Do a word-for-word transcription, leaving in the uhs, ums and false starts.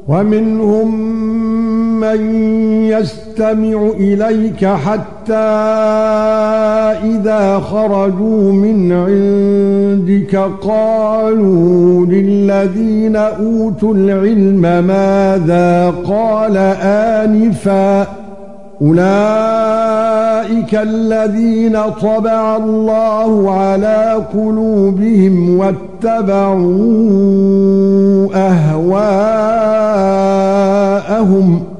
وَمِنْهُمْ مَنْ يَسْتَمِعُ إِلَيْكَ حَتَّى إِذَا خَرَجُوا مِنْ عِنْدِكَ قَالُوا لِلَّذِينَ أُوتُوا الْعِلْمَ مَاذَا قَالَ آنِفًا أُولَئِكَ الَّذِينَ طَبَعَ اللَّهُ عَلَى قُلُوبِهِمْ وَاتَّبَعُوا أَهْوَاءَهُمْ